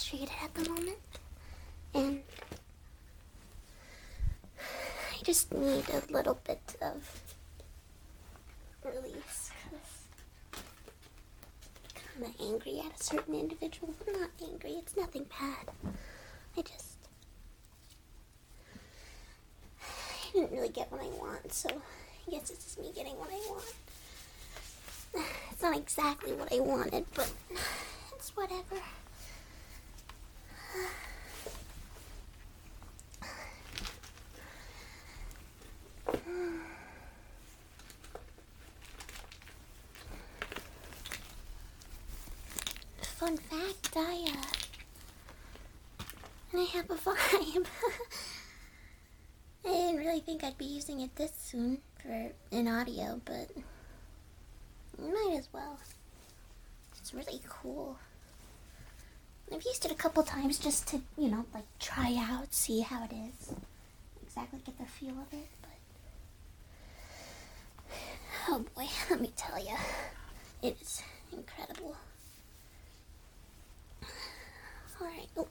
frustrated at the moment, and I just need a little bit of release. I'm kind of angry at a certain individual. I'm not angry, it's nothing bad. I didn't really get what I want, so I guess it's just me getting what I want. It's not exactly what I wanted, but it's whatever. Fun fact, I have a vibe. I didn't really think I'd be using it this soon for an audio, but might as well. It's really cool. I've used it a couple times just to, try out, see how it is. Exactly get the feel of it, but oh boy, let me tell you, it is incredible. Alright, oh.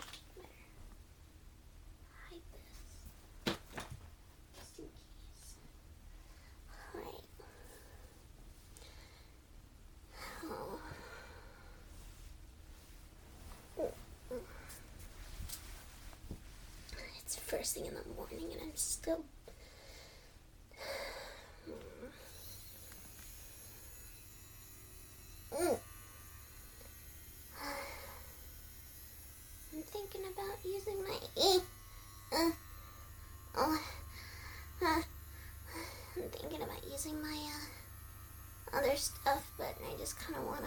Hide this. Just in case. Alright. Oh. It's first thing in the morning and I'm still... I'm thinking about using my I'm thinking about using my other stuff, but I just kind of want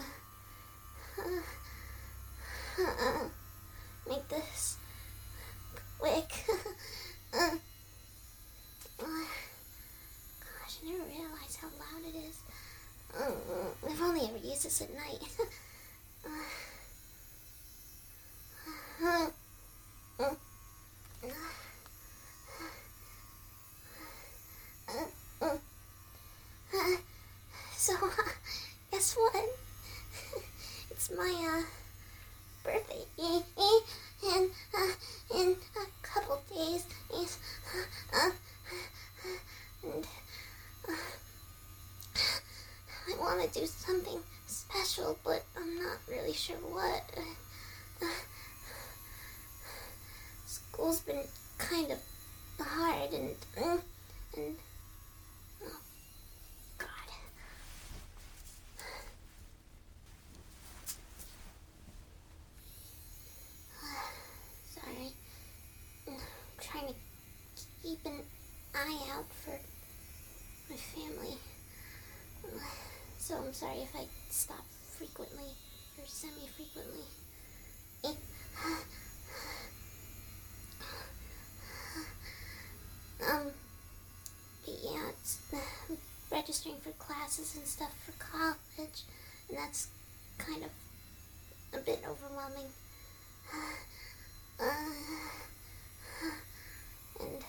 to make this quick. Gosh, I didn't realize how loud it is. I've only ever used this at night. So, guess what? It's my birthday and in a couple days. And I want to do something special, but I'm not really sure what. School's been kind of hard and oh God. Sorry. I'm trying to keep an eye out for my family. So I'm sorry if I stop frequently or semi-frequently. But yeah, it's registering for classes and stuff for college, and that's kind of a bit overwhelming. And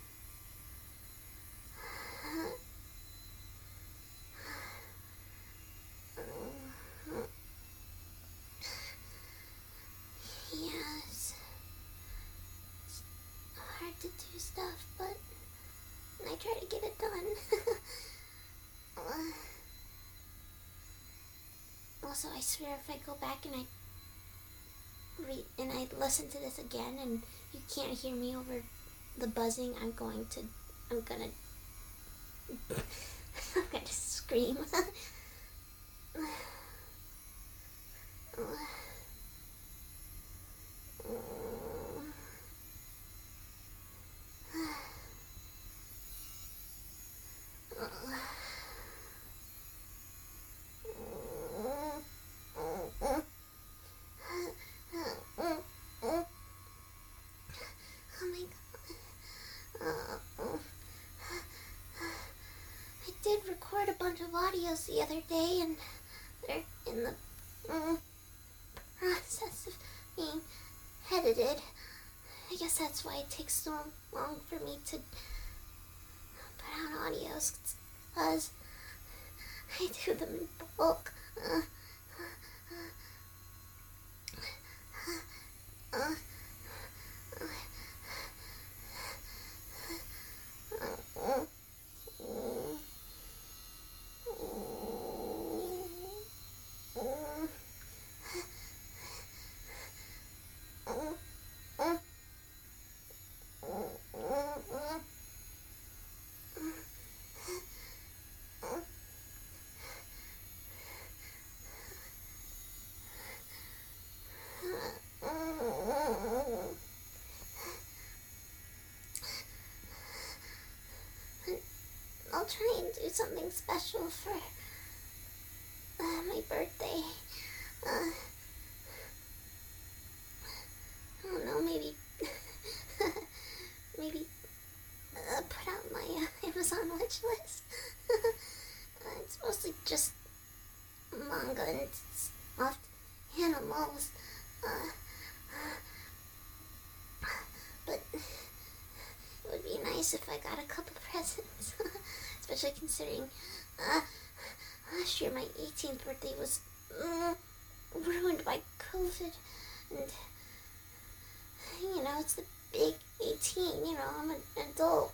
yeah, it's hard to do stuff, but I try to get it done. Also, I swear if I go back and I read and I listen to this again and you can't hear me over the buzzing, I'm gonna scream. I did record a bunch of audios the other day, and they're in the process of being edited. I guess that's why it takes so long for me to put out audios, because I do them in bulk. Uh, I'll try and do something special for my birthday. Uh, I don't know, maybe maybe put out my Amazon wish list. It's mostly just manga and stuffed animals. But it would be nice if I got a couple presents, especially considering last year my 18th birthday was ruined by COVID, and it's the big 18. I'm an adult.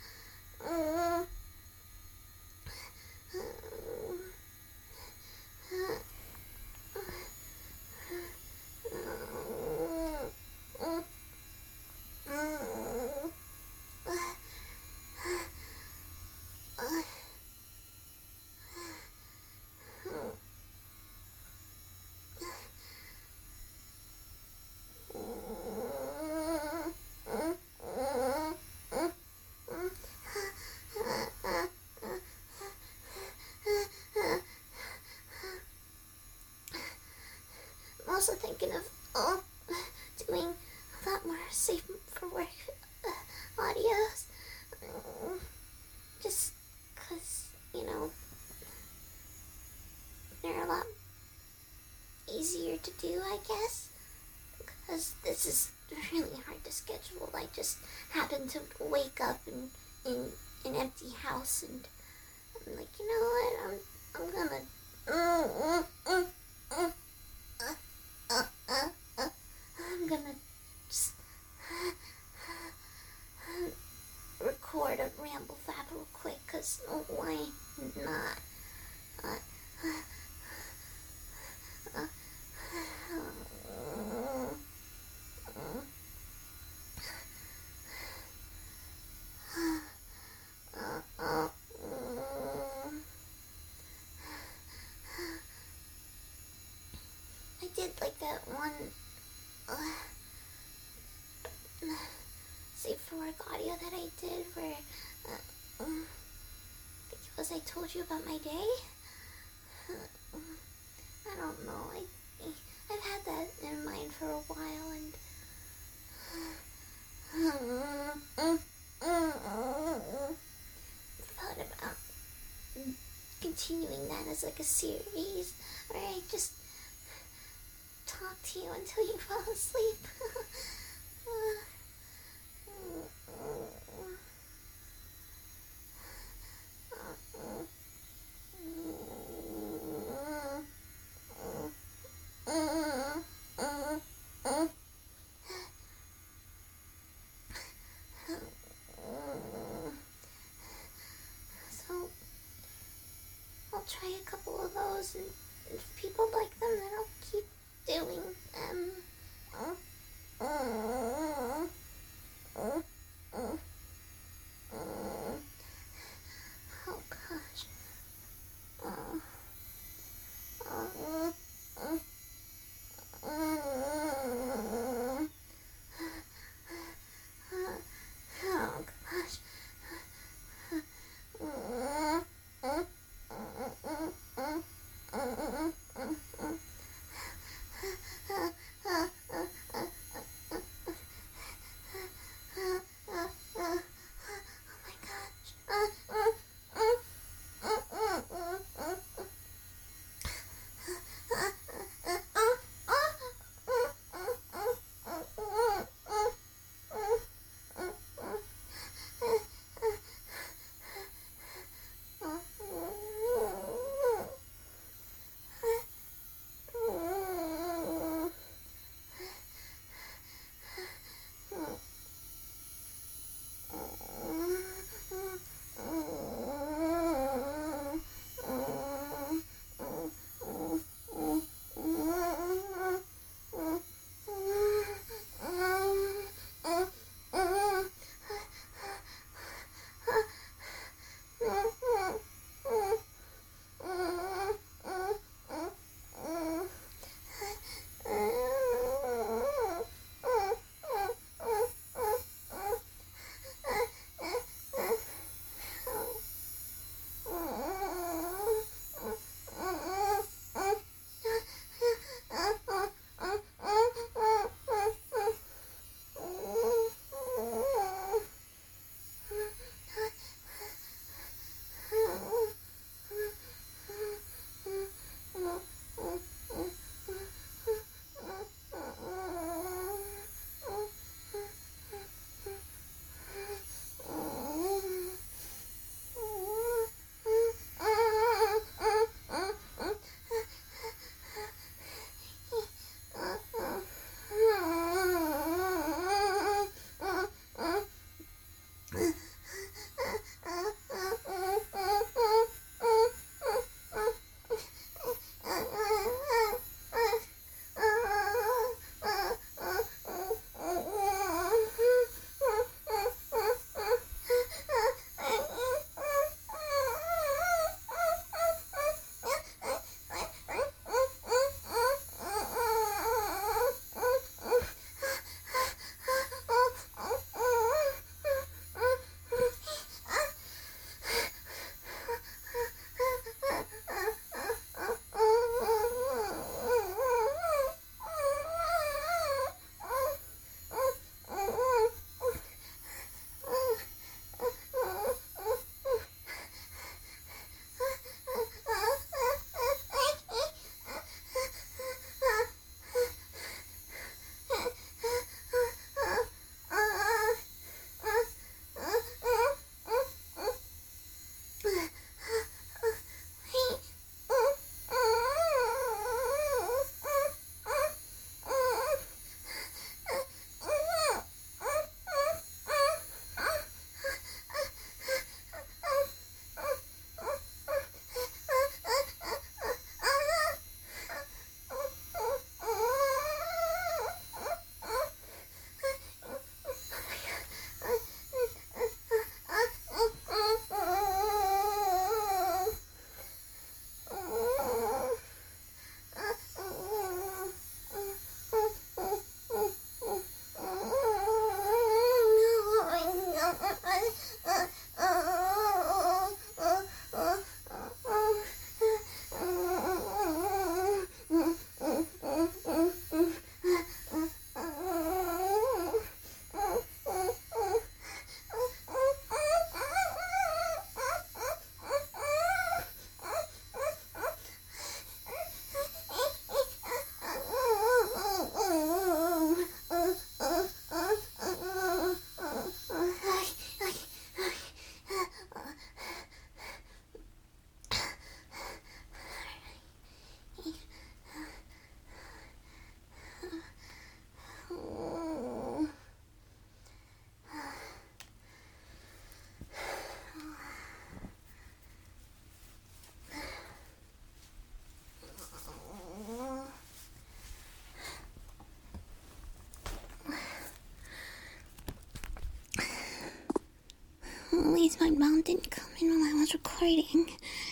I'm also thinking of doing a lot more safe for work audios. Just because, they're a lot easier to do, I guess. Because this is really hard to schedule. I just happen to wake up in an empty house, and I'm like, you know what, I'm gonna just record a ramble fab real quick, because why not? I did like that one safe for work audio that I did where because I told you about my day. I don't know. I've had that in mind for a while, and thought about continuing that as like a series where I just talk to you until you fall asleep. So I'll try a couple of those, and if people like them, then I'll keep doing them. Oh gosh. Oh gosh. case my mom didn't come in while I was recording.